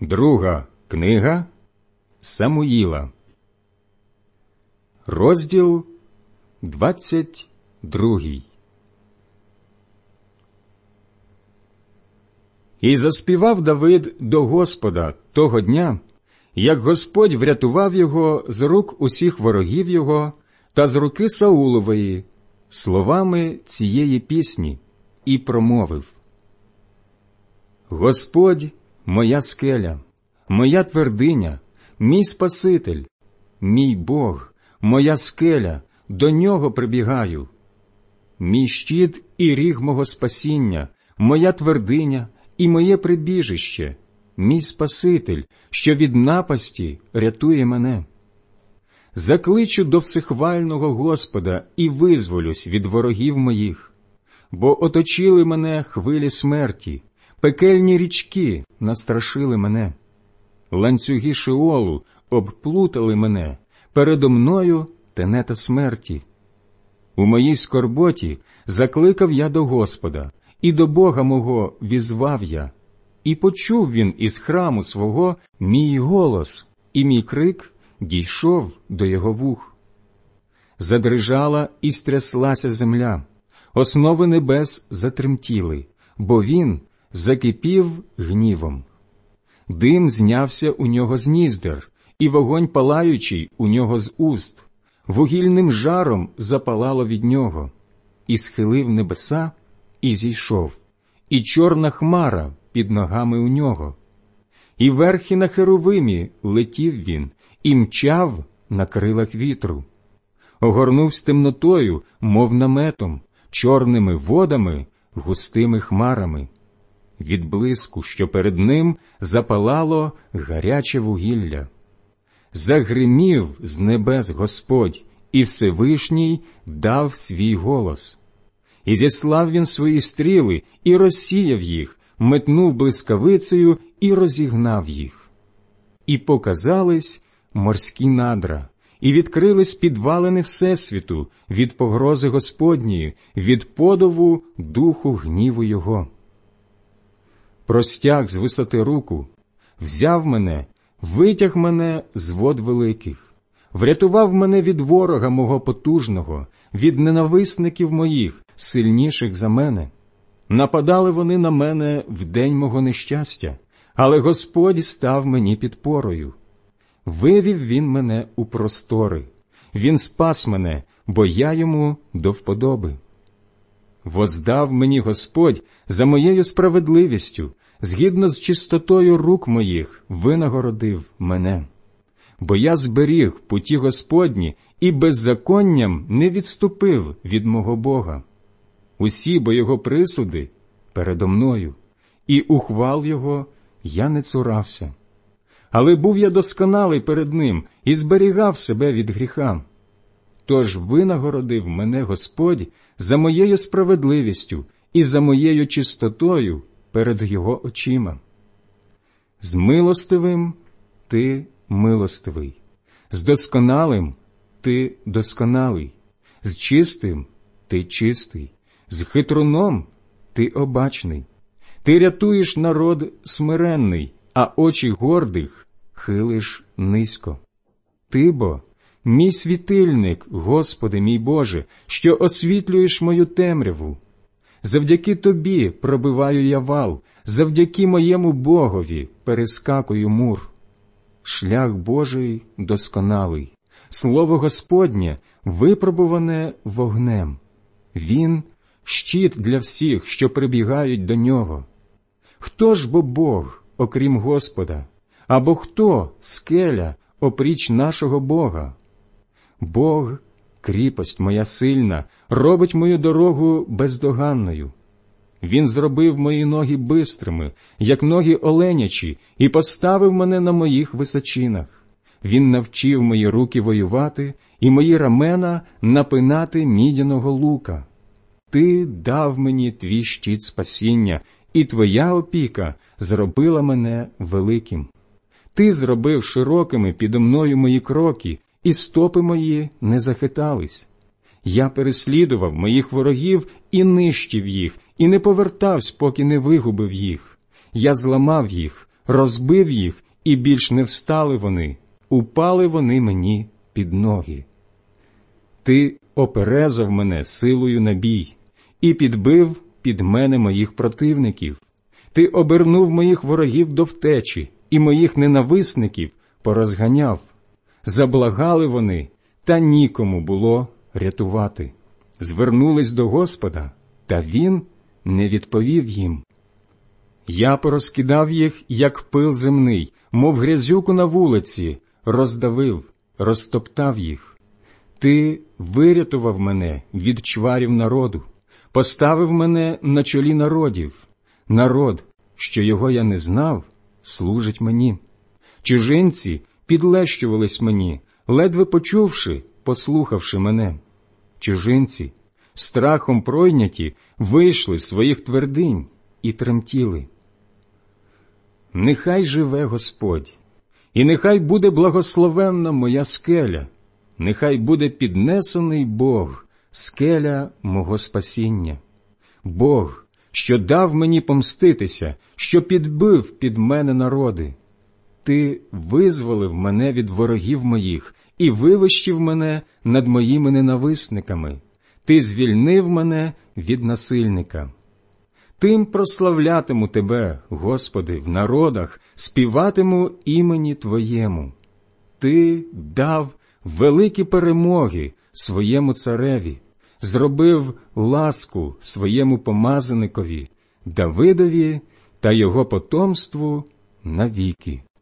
Друга книга Самуїла, розділ 22. І заспівав Давид до Господа того дня, як Господь врятував його з рук усіх ворогів його та з руки Саулової, словами цієї пісні, і промовив: Господь – моя скеля, моя твердиня, мій Спаситель, мій Бог, моя скеля, до нього прибігаю. Мій щит і ріг мого спасіння, моя твердиня і моє прибіжище, мій Спаситель, що від напасті рятує мене. Закличу до всехвального Господа і визволюсь від ворогів моїх, бо оточили мене хвилі смерті, пекельні річки настрашили мене. Ланцюги Шеолу обплутали мене, передо мною тенета смерті. У моїй скорботі закликав я до Господа, і до Бога мого візвав я, і почув він із храму свого мій голос, і мій крик дійшов до його вух. Задрижала і стряслася земля, основи небес затремтіли, бо він закипів гнівом. Дим знявся у нього з ніздер, і вогонь палаючий у нього з уст. Вугільним жаром запалало від нього. І схилив небеса, і зійшов, і чорна хмара під ногами у нього. І верхи на херовимі летів він, і мчав на крилах вітру. Огорнувсь темнотою, мов наметом, чорними водами, густими хмарами. Від блиску, що перед ним, запалало гаряче вугілля. Загримів з небес Господь, і Всевишній дав свій голос. І зіслав він свої стріли, і розсіяв їх, метнув блискавицею і розігнав їх. І показались морські надра, і відкрились підвалини Всесвіту від погрози Господньої, від подову духу гніву його. Простяг з висоти руку, взяв мене, витяг мене з вод великих, врятував мене від ворога мого потужного, від ненависників моїх, сильніших за мене. Нападали вони на мене в день мого нещастя, але Господь став мені підпорою. Вивів він мене у простори, він спас мене, бо я йому до вподоби. Воздав мені Господь за моєю справедливістю, згідно з чистотою рук моїх винагородив мене. Бо я зберіг путі Господні і беззаконням не відступив від мого Бога. Усі бо його присуди передо мною, і ухвал його я не цурався. Але був я досконалий перед ним і зберігав себе від гріха. Тож винагородив мене Господь за моєю справедливістю і за моєю чистотою перед його очима. З милостивим ти милостивий, з досконалим ти досконалий, з чистим ти чистий, з хитруном ти обачний. Ти рятуєш народ смиренний, а очі гордих хилиш низько. Ти бо мій світильник, Господи мій Боже, що освітлюєш мою темряву. Завдяки Тобі пробиваю я вал, завдяки моєму Богові перескакую мур. Шлях Божий досконалий, слово Господнє випробуване вогнем. Він – щит для всіх, що прибігають до нього. Хто ж бо Бог, окрім Господа? Або хто скеля, опріч нашого Бога? Бог, кріпость моя сильна, робить мою дорогу бездоганною. Він зробив мої ноги бистрими, як ноги оленячі, і поставив мене на моїх височинах. Він навчив мої руки воювати, і мої рамена напинати мідяного лука. Ти дав мені твій щит спасіння, і твоя опіка зробила мене великим. Ти зробив широкими підо мною мої кроки, і стопи мої не захитались. Я переслідував моїх ворогів і нищив їх, і не повертавсь, поки не вигубив їх. Я зламав їх, розбив їх, і більш не встали вони, упали вони мені під ноги. Ти оперезав мене силою на бій і підбив під мене моїх противників. Ти обернув моїх ворогів до втечі і моїх ненависників порозганяв. Заблагали вони, та нікому було рятувати. Звернулись до Господа, та Він не відповів їм. Я порозкидав їх, як пил земний, мов грязюку на вулиці, роздавив, розтоптав їх. Ти вирятував мене від чварів народу, поставив мене на чолі народів. Народ, що його я не знав, служить мені. Чужинці підлещувались мені, ледве почувши, послухавши мене. Чужинці, страхом пройняті, вийшли з своїх твердинь і тремтіли. Нехай живе Господь, і нехай буде благословенна моя скеля, нехай буде піднесений Бог, скеля мого спасіння. Бог, що дав мені помститися, що підбив під мене народи. Ти визволив мене від ворогів моїх і вивищив мене над моїми ненависниками. Ти звільнив мене від насильника. Тим прославлятиму Тебе, Господи, в народах, співатиму імені Твоєму. Ти дав великі перемоги своєму цареві, зробив ласку своєму помазаникові, Давидові та його потомству навіки.